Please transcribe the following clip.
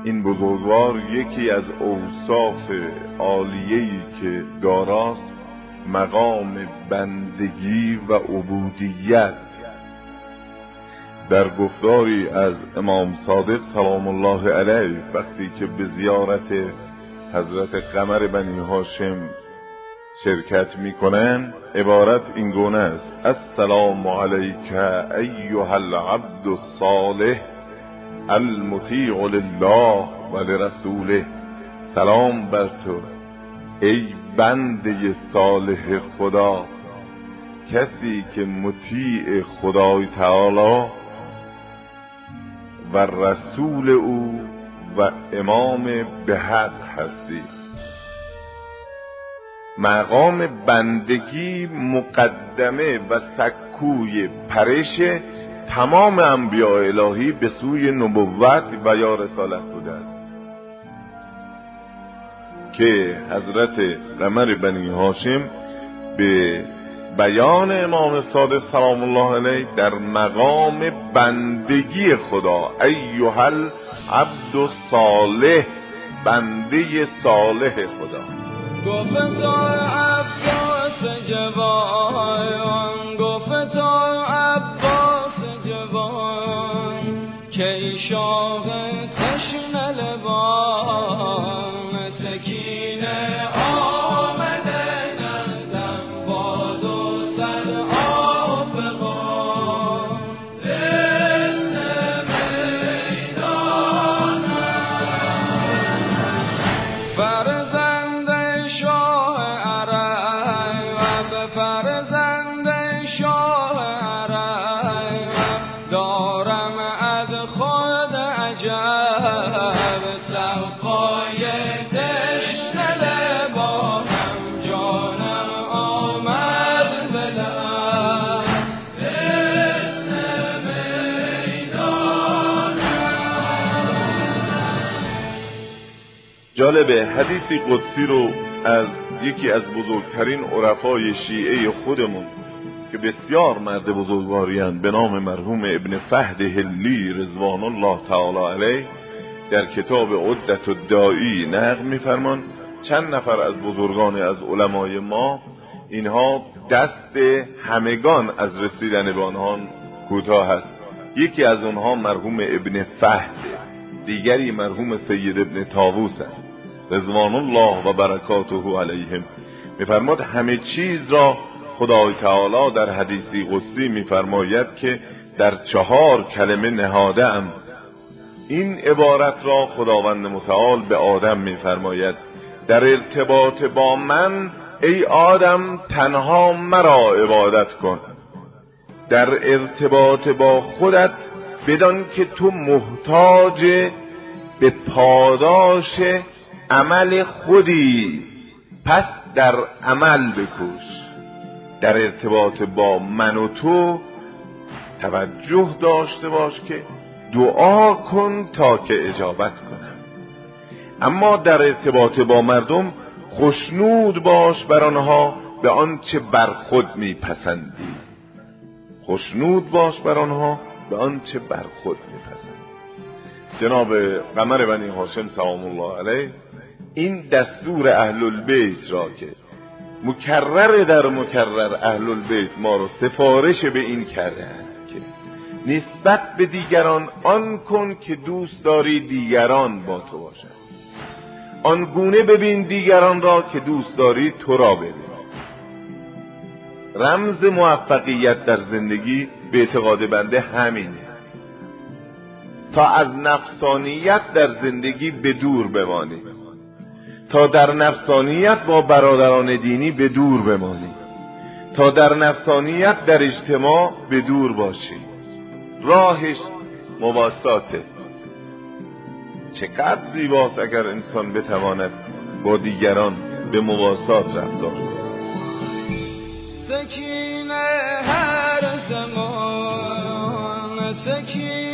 این بزرگوار یکی از اوصاف عالیه‌ای که داراست مقام بندگی و عبودیت. در گفتاری از امام صادق سلام الله علیه وقتی که به زیارت حضرت قمر بنی هاشم شرکت میکنن عبارت این گونه است: السلام علیک ایها العبد الصالح المطیع لله و لرسوله. سلام بر تو ای بنده صالح خدا، کسی که مطیع خدای تعالی و رسول او و امام به حق هستی. مقام بندگی مقدمه و سکوی پرش تمام انبیاء الهی به سوی نبوت و یا رسالت بوده است که حضرت قمر بنی هاشم به بیان امام صادق سلام الله علیه در مقام بندگی خدا، ایها العبد الصالح، بنده صالح خدا. گفتا عباس جوان، گفتا عباس جوان، که ای شاه تشنه لبان، سکینه آمده نزدم باد و سر آفقان، دست میدانم فرزند شاه عرب و به فرزند شاه عرب دارم از خود عجب، سقای تشنه لبانم جانم آمد به لب، دست میدانم. جالبه حدیثی قدسی رو از یکی از بزرگترین عرفای شیعه خودمون که بسیار مرد بزرگواری‌اند به نام مرحوم ابن فهد حلی رضوان الله تعالی علیه در کتاب عدة الداعی نقل می‌فرمان چند نفر از بزرگان از علمای ما اینها دست همگان از رسیدن به آنها کوتاه است. یکی از آنها مرحوم ابن فهد، دیگری مرحوم سید ابن طاووس است رضوان الله و برکاته علیهم. می‌فرماد همه چیز را خدای تعالی در حدیثی قدسی می‌فرماید که در 4 کلمه نهاده‌ام. این عبارت را خداوند متعال به آدم می‌فرماید در ارتباط با من ای آدم تنها مرا عبادت کن. در ارتباط با خودت بدان که تو محتاج به پاداش عمل خودی، پس در عمل بکوش. در ارتباط با من و تو توجه داشته باش که دعا کن تا که اجابت کنم. اما در ارتباط با مردم خوشنود باش بر آنها به آنچه بر خود میپسندی. خوشنود باش بر آنها به آنچه بر خود میپسندی. جناب قمر بنی هاشم سلام الله علیه این دستور اهل البیت را که مکرر در مکرر اهل البیت ما رو سفارش به این کرده که نسبت به دیگران آن کن که دوست داری دیگران با تو باشند، آن گونه ببین دیگران را که دوست داری تو را ببین. رمز موفقیت در زندگی به اعتقاد بنده همینه، تا از نفسانیت در زندگی به دور بمانی، تا در نفسانیت با برادران دینی به دور بمانی، تا در نفسانیت در اجتماع به دور باشی. راهش مواساته. چقدر زیباست اگر انسان بتواند با دیگران به مواسات رفتار کند. سکینه هر زمان، سکینه